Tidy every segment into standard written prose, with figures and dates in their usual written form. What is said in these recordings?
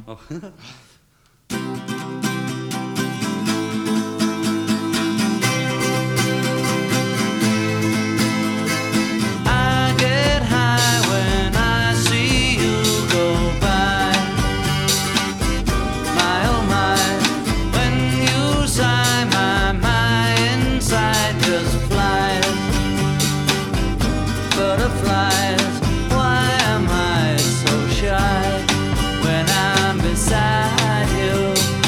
Oh. I get high when I see you go by. My oh my, when you sigh, my inside just flies. Butterflies, why am I so shy when I'm beside you?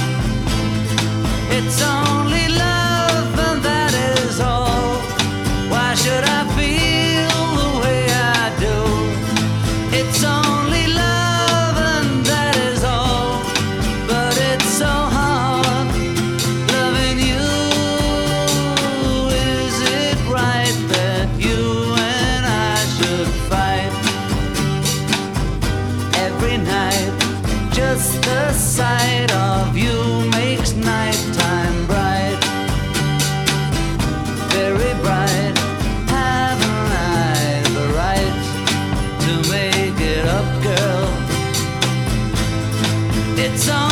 It's only love and that is all. Why should I feel the way I do? It's only love and that is all. But it's so hard loving you. Is it right that you and I should fight every night? Just the sight of you makes nighttime bright, very bright. Haven't I the right to make it up, girl? It's on